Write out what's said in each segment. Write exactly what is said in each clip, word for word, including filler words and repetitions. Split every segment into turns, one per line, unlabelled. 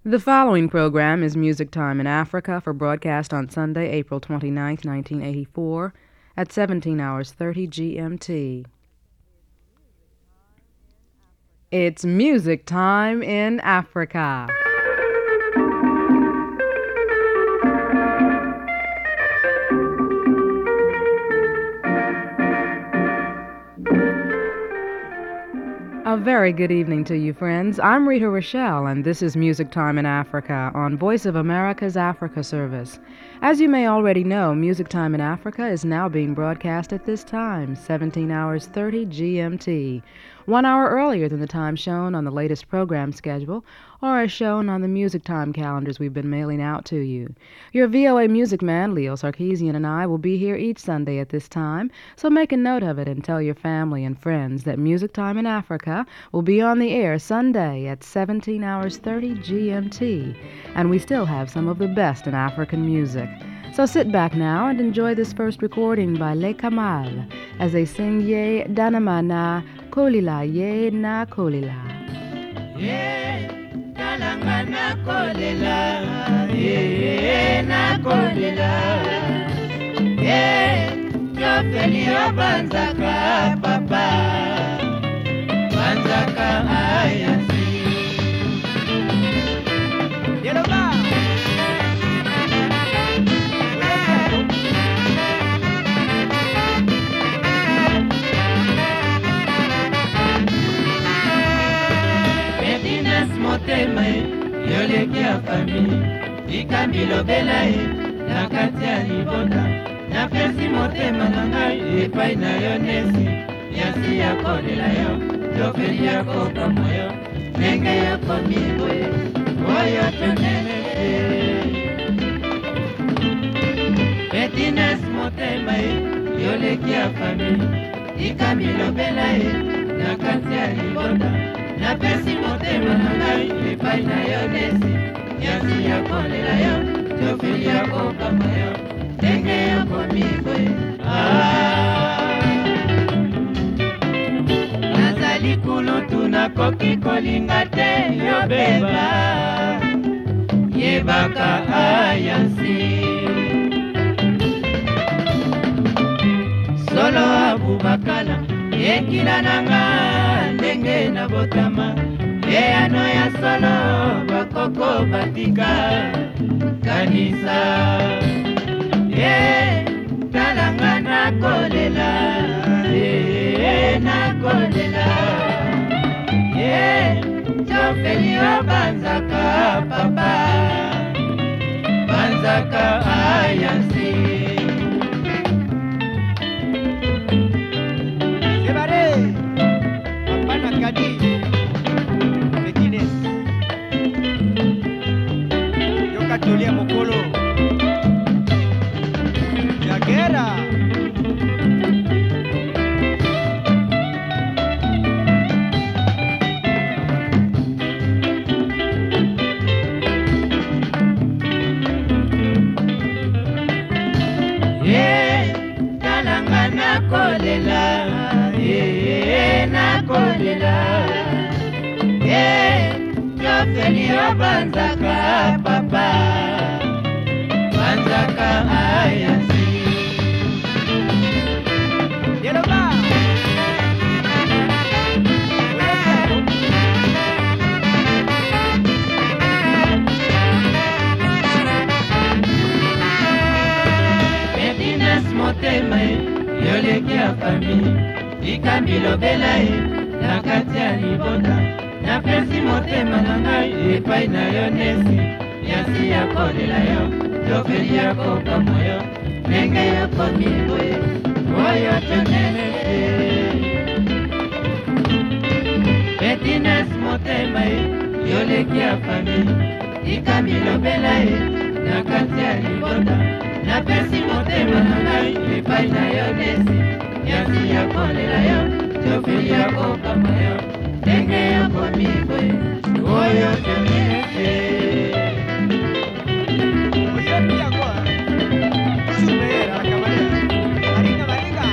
The following program is Music Time in Africa for broadcast on Sunday, April twenty-ninth, nineteen eighty-four, at seventeen hours thirty G M T. It's Music Time in Africa. A very good evening to you, friends. I'm Rita Rochelle, and this is Music Time in Africa on Voice of America's Africa Service. As you may already know, Music Time in Africa is now being broadcast at this time, seventeen hours thirty G M T, one hour earlier than the time shown on the latest program schedule, or as shown on the Music Time calendars we've been mailing out to you. Your V O A music man, Leo Sarkeesian, and I will be here each Sunday at this time, so make a note of it and tell your family and friends that Music Time in Africa will be on the air Sunday at seventeen hours thirty G M T, and we still have some of the best in African music. So sit back now and enjoy this first recording by Le Kamal as they sing Ye Danamana Kolila Ye Na Kolila.
Ye Danamana Kolila Ye Na Kolila Ye Jofelio Banzaka Papa Banzaka Ayasi Yeroba motema yoleki ya famille ikambilo belae na kati ya libonda na pesi motema na ngai epai na yo nesi yasi ya kolela yo jofeli yako kamoyo ndenge yako mibwe oyo tonene Betines motema yoleki ya famille ikambilo belae na kati ya libonda na pesi motema na ngai epai na yo nesi yasi ya kolela yo jofeli yako kama yo ndenge yako mibwe nazali kulutu nakoki kolinga te yo beba yebaka ayasi solo abubakala ekila nanga ndenge na botama eyano ya solo bakoko batika kanisa ye talanga na kolela ye na kolela ye jofeli wa banzaka papa banzaka ayasi Gadi Betines Yoka Tolia Mokolo Jagera Ye Talanga na kolela Ye na kolela Ye Jofeli wa banzaka papa Banzaka ayasi Yeroba Medinas motema yoleki ya famille ikambilo belae na kati ya libonda na pesi motema na ngai epai na yo nesi yasi ya kolela yo jofeli yako kamoyo ndenge yako mibwe oyo tonene Betines motema yoleki ya famille ikambilo belae na kati ya libonda na pesi motema na ngai epai na yo nesi yasi ya kolela yo jofeli yako kama yo ndenge yako mibwe oyo tonene oyo pia kwa sumera kamale maringa maringa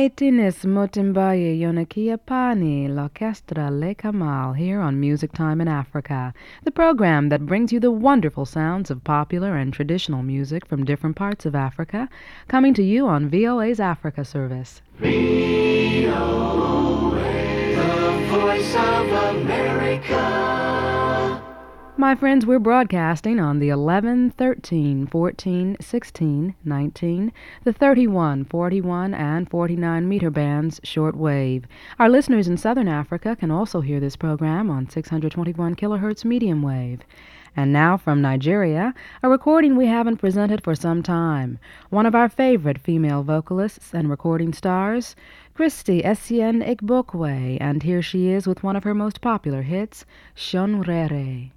Haitinis Motimbaye Yonakia Pani, L'Orchestre Le Kamal, here on Music Time in Africa, the program that brings you the wonderful sounds of popular and traditional music from different parts of Africa, coming to you on V O A's Africa service.
V O A, the voice of America.
My friends, we're broadcasting on the eleven, thirteen, fourteen, sixteen, nineteen, the thirty-one, forty-one, and forty-nine meter bands shortwave. Our listeners in Southern Africa can also hear this program on six hundred twenty-one kilohertz medium wave. And now from Nigeria, a recording we haven't presented for some time. One of our favorite female vocalists and recording stars, Christy Essien Igbokwe, and here she is with one of her most popular hits, Shonrere.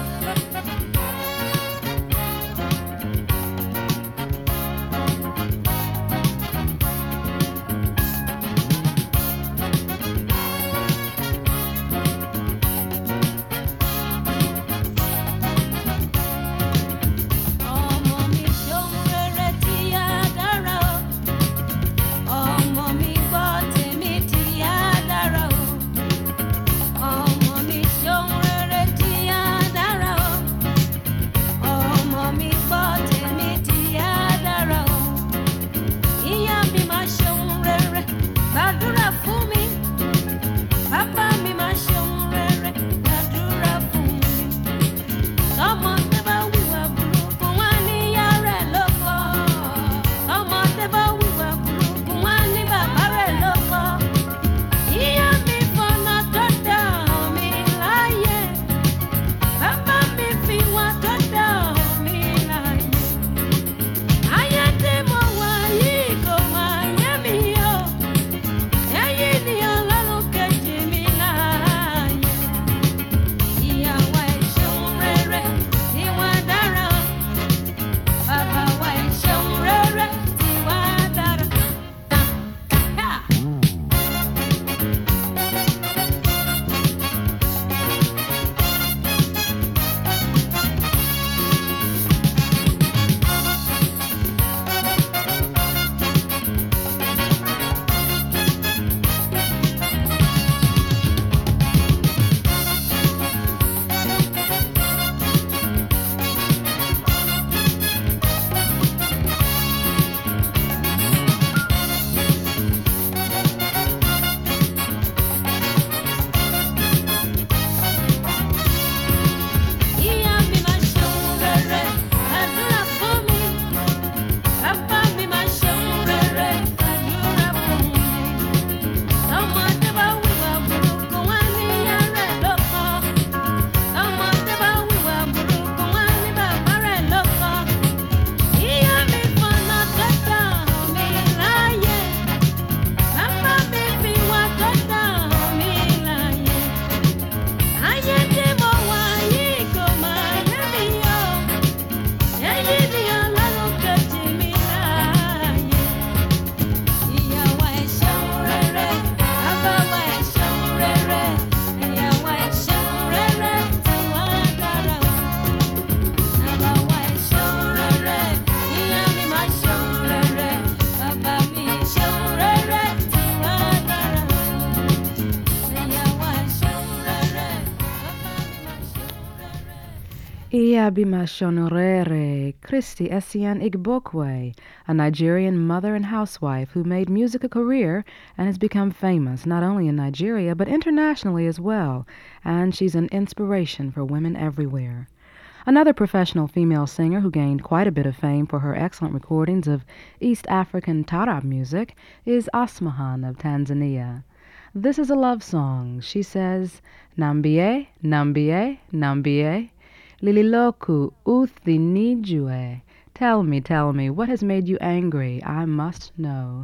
Iyabima Shonrere, Christy Essien Igbokwe, a Nigerian mother and housewife who made music a career and has become famous not only in Nigeria but internationally as well, and she's an inspiration for women everywhere. Another professional female singer who gained quite a bit of fame for her excellent recordings of East African Taarab music is Asmahan of Tanzania. This is a love song. She says, Nambie, Nambie, Nambie, Lililoku uthi nijue. Tell me, tell me, what has made you angry? I must know.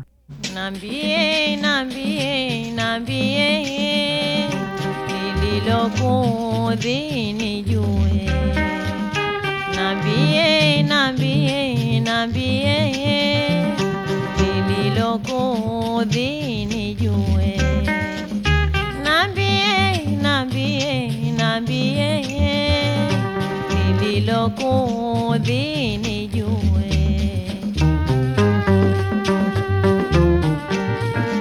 Nambie, Nambie, Nambie, Lililoku uthi nijue. Nambie, Nambie, Nambie, Lililoku uthi nijue. Nambie, Nambie, Nambie, Lililoku uthi nijue.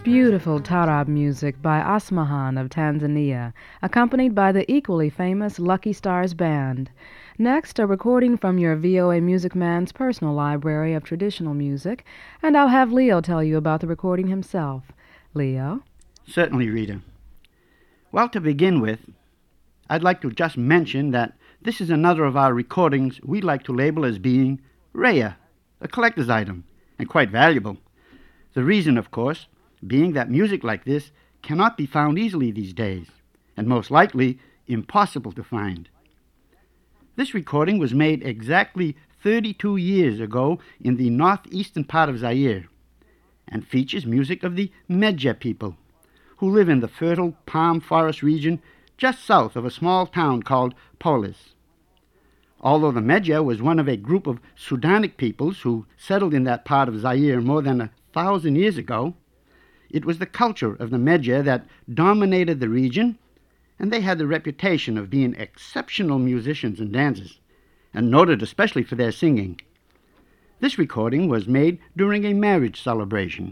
beautiful tarab music by Asmahan of Tanzania, accompanied by the equally famous Lucky Stars Band. Next, a recording from your V O A Music Man's personal library of traditional music, and I'll have Leo tell you about the recording himself. Leo?
Certainly, Rita. Well, to begin with, I'd like to just mention that this is another of our recordings we like to label as being rare, a collector's item, and quite valuable. The reason, of course, being that music like this cannot be found easily these days, and most likely impossible to find. This recording was made exactly thirty-two years ago in the northeastern part of Zaire, and features music of the Medja people, who live in the fertile palm forest region just south of a small town called Polis. Although the Medja was one of a group of Sudanic peoples who settled in that part of Zaire more than a thousand years ago, it was the culture of the Medja that dominated the region, and they had the reputation of being exceptional musicians and dancers, and noted especially for their singing. This recording was made during a marriage celebration.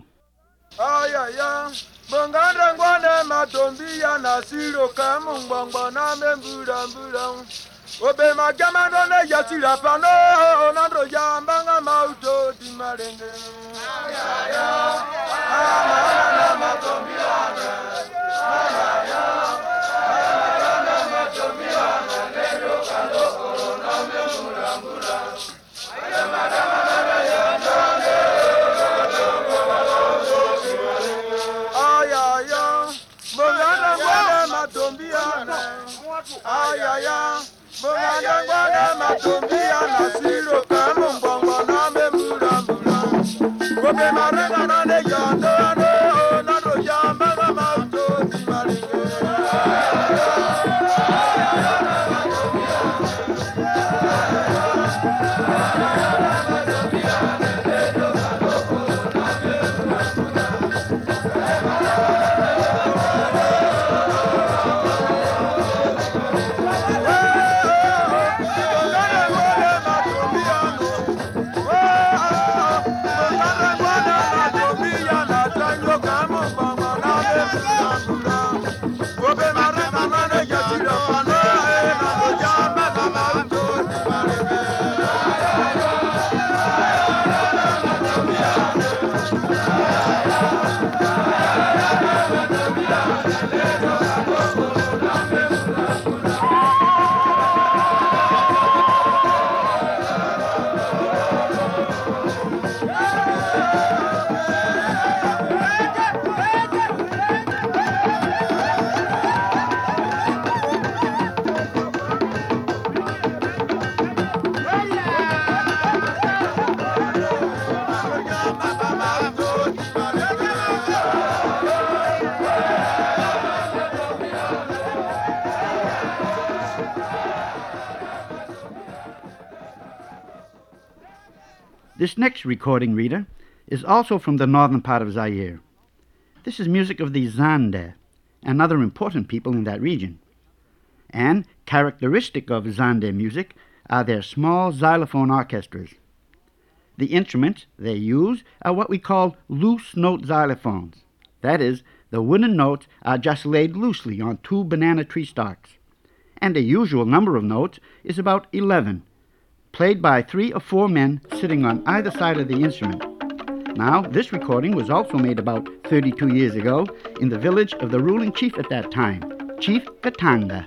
Obe magama no ne yatira pano nando yambanga mauto di marenge ya ya ana matombi ana ya ya ana matombi ana lelo kalo corona me murambura ya madama na ya ndane ay ay ay mongana ngwana matombi ana ay ay ay Mungana ngwana matombi anasiro kama mbongo na memura mura. Kobe marenga na ne yando ano na do yamba na mauto di maringe.
This next recording, Rita, is also from the northern part of Zaire. This is music of the Zande, and other important people in that region. And characteristic of Zande music are their small xylophone orchestras. The instruments they use are what we call loose note xylophones. That is, the wooden notes are just laid loosely on two banana tree stalks, and the usual number of notes is about eleven, played by three or four men sitting on either side of the instrument. Now, this recording was also made about thirty-two years ago in the village of the ruling chief at that time, Chief Katanga.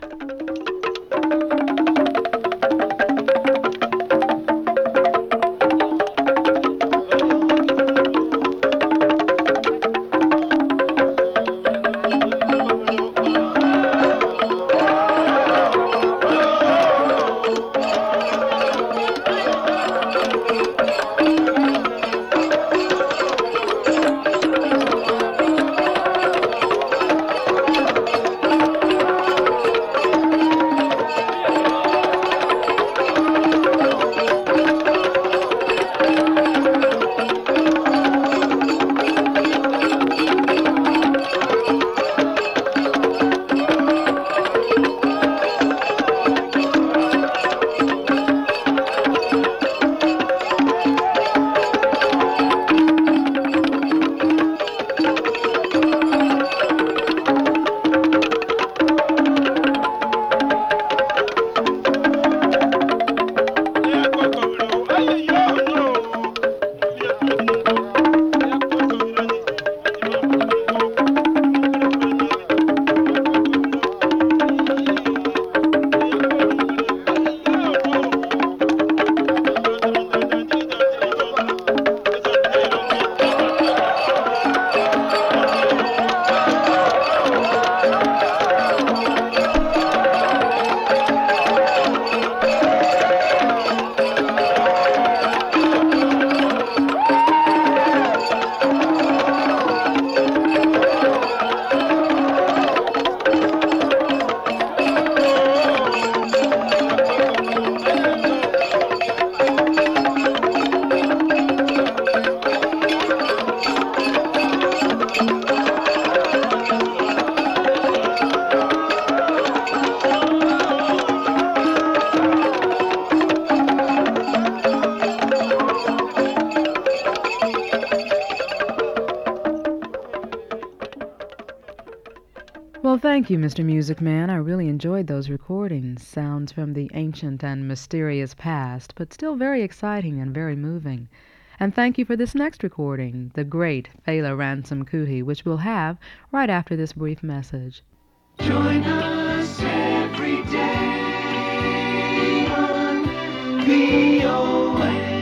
Well, thank you, Mister Music Man. I really enjoyed those recordings. Sounds from the ancient and mysterious past, but still very exciting and very moving. And thank you for this next recording, the great Fela Ransom Kuti, which we'll have right after this brief message.
Join us every day on V O A.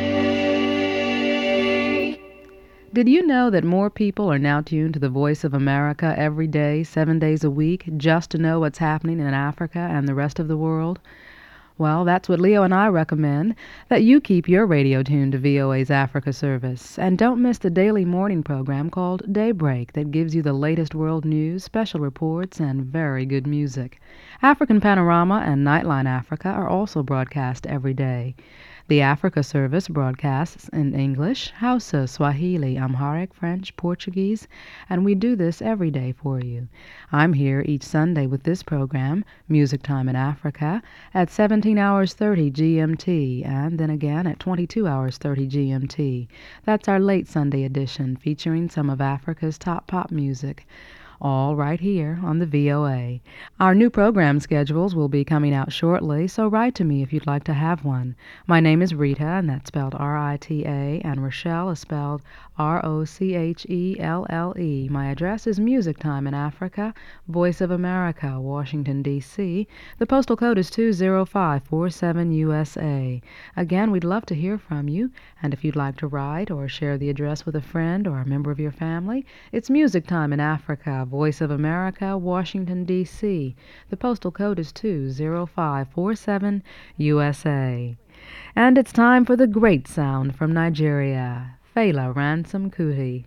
Did you know that more people are now tuned to the Voice of America every day, seven days a week, just to know what's happening in Africa and the rest of the world? Well, that's what Leo and I recommend, that you keep your radio tuned to V O A's Africa service. And don't miss the daily morning program called Daybreak that gives you the latest world news, special reports, and very good music. African Panorama and Nightline Africa are also broadcast every day. The Africa service broadcasts in English, Hausa, Swahili, Amharic, French, Portuguese, and we do this every day for you. I'm here each Sunday with this program, Music Time in Africa, at seventeen hours thirty G M T, and then again at twenty-two hours thirty G M T. That's our late Sunday edition, featuring some of Africa's top pop music. All right here on the V O A. Our new program schedules will be coming out shortly, so write to me if you'd like to have one. My name is Rita, and that's spelled R I T A, and Rochelle is spelled R O C H E L L E. My address is Music Time in Africa, Voice of America, Washington, D C The postal code is two zero five four seven U S A. Again, we'd love to hear from you, and if you'd like to write or share the address with a friend or a member of your family, it's Music Time in Africa, Voice of America, Washington, D C The postal code is two zero five four seven U S A. And it's time for the great sound from Nigeria, Fela Ransom Kuti.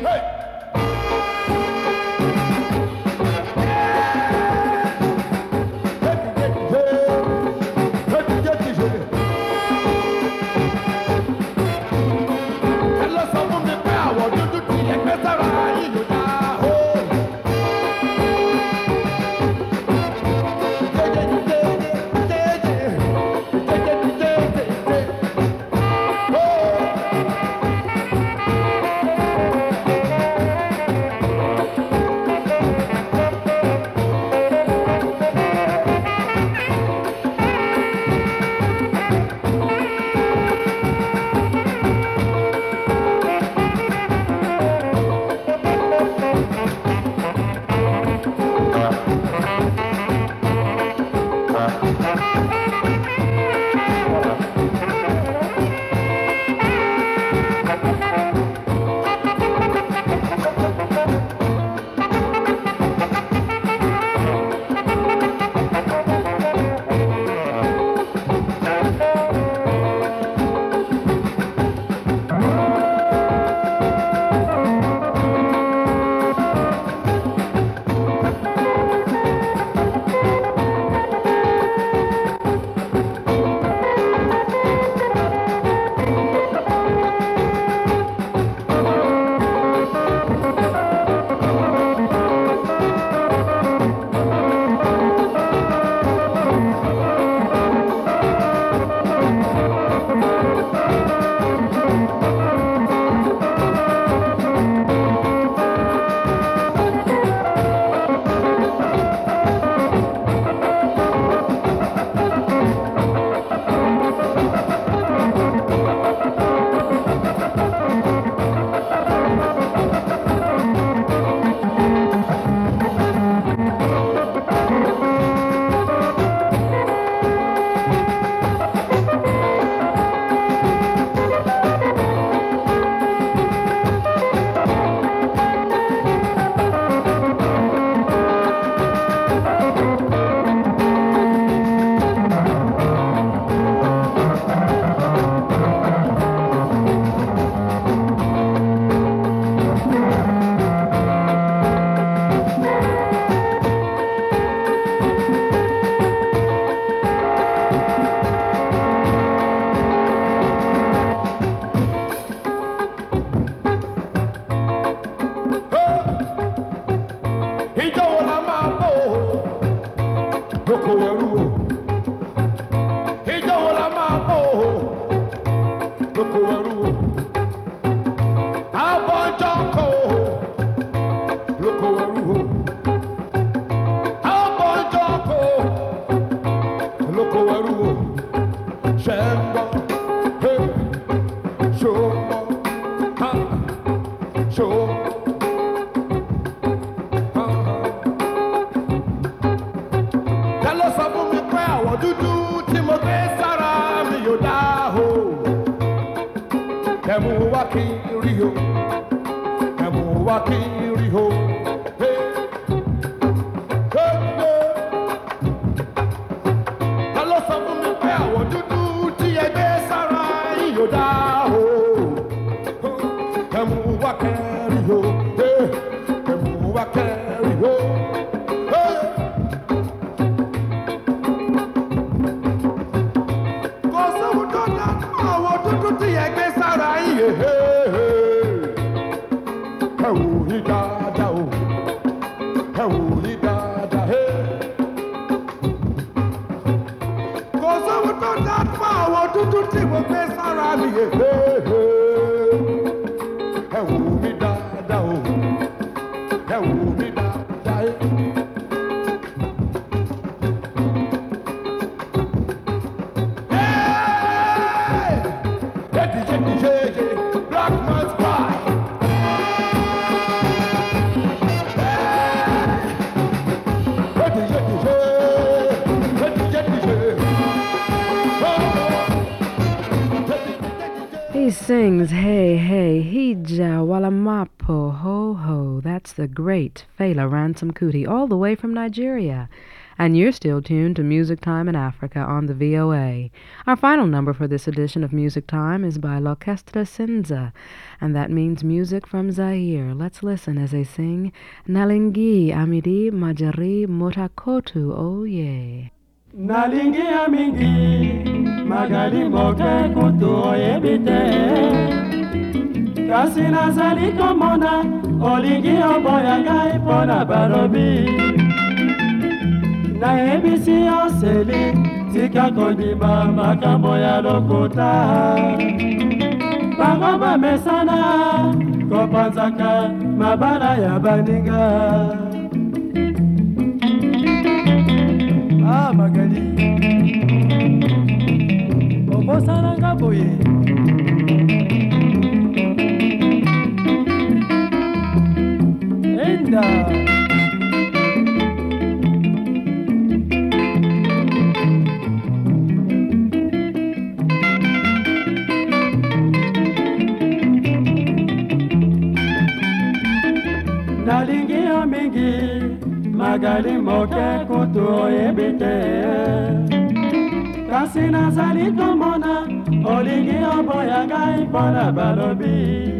Hey! Shambo, hey, Shomo, ha, Shomo, ha. Tell us about me prayer, what do do, Timothy Sarah, me yodaho. Kemu wakiriho, kemu wakiriho, hey, hey, hey. Tell us about me prayer, what do do, Timothy Sarah, yodaho. Kemu wakiriho, hey, kemu wakiriho, hey. Cause we don't know what to do to you, Sarah, hey, hey. How he dada, oh, how he dada, hey. Cause we don't know what to do to you, Sarah, hey, hey. How he dada, oh, how he dada, hey. Hey, D J, D J, Black Man's Cry. Hey, D J, D J, hey, D J, D J. Oh,
He sings Hey Hey Hija Walamapo Ho Ho. That's the great Fela Ransom Kuti, all the way from Nigeria. And you're still tuned to Music Time in Africa on the V O A. Our final number for this edition of Music Time is by L'Orchestre Sinza, and that means music from Zaire. Let's listen as they sing Nalingi Amidi Majari Motakotu, oh yeah.
Nalingi ya mingi magali moke kutu oyebite kasi nazali komona olingi oboyanga ipona balobi nayebisi oseli tika kondima makambo ya lokota bango bamesana kopanzaka mabala ya baninga. Ah, Magali, Obosana boye. Enda. Nalingi ya mingi magali moke kutu oyebite kasi nazali komona olingi oboyanga ipona balobi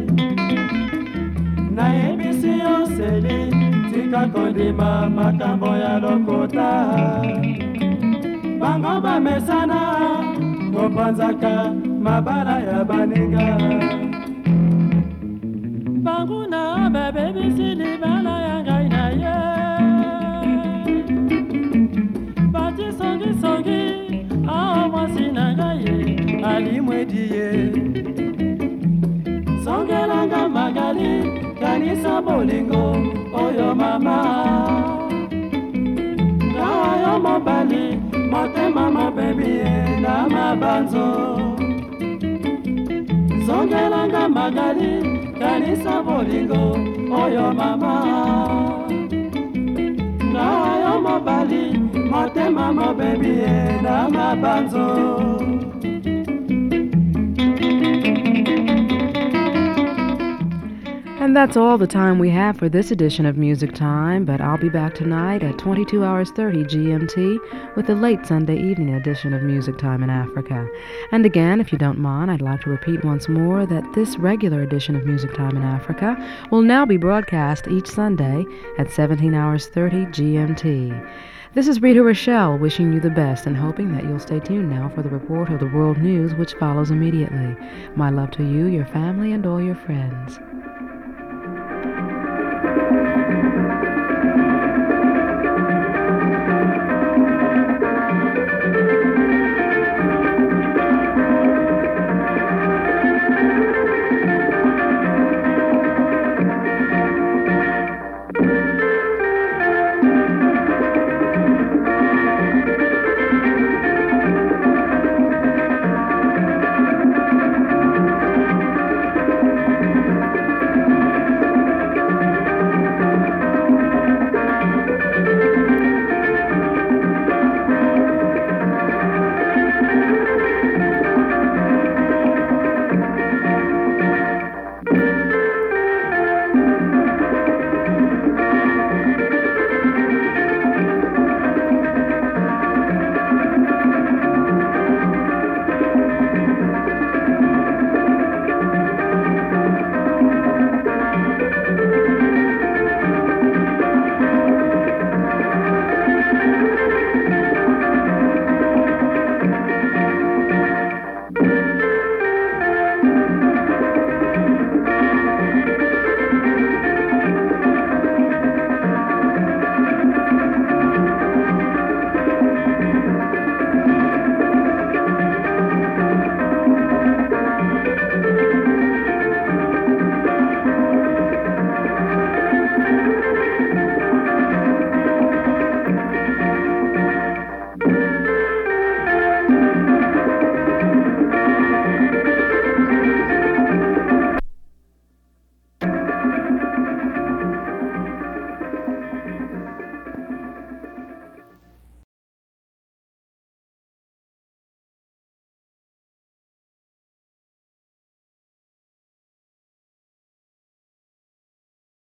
nayebisi oseli tika kondima makambo ya lokota bango bamesana kopanzaka mabala ya baninga banguna babebisi libala ya ngai na ye bati songi songi ao mwasi na ngai ye alimwedi ye songelanga magali kanisa bolingo oyo mama ngawa yo mobali motema mobebi ye na mabanzo songelanga magali kanisa bolingo oyo mama ngawa yo mobali motema mobebi ye na mabanzo.
And that's all the time we have for this edition of Music Time, but I'll be back tonight at twenty-two hours thirty G M T with the late Sunday evening edition of Music Time in Africa. And again, if you don't mind, I'd like to repeat once more that this regular edition of Music Time in Africa will now be broadcast each Sunday at seventeen hours thirty G M T. This is Rita Rochelle wishing you the best and hoping that you'll stay tuned now for the report of the world news which follows immediately. My love to you, your family, and all your friends.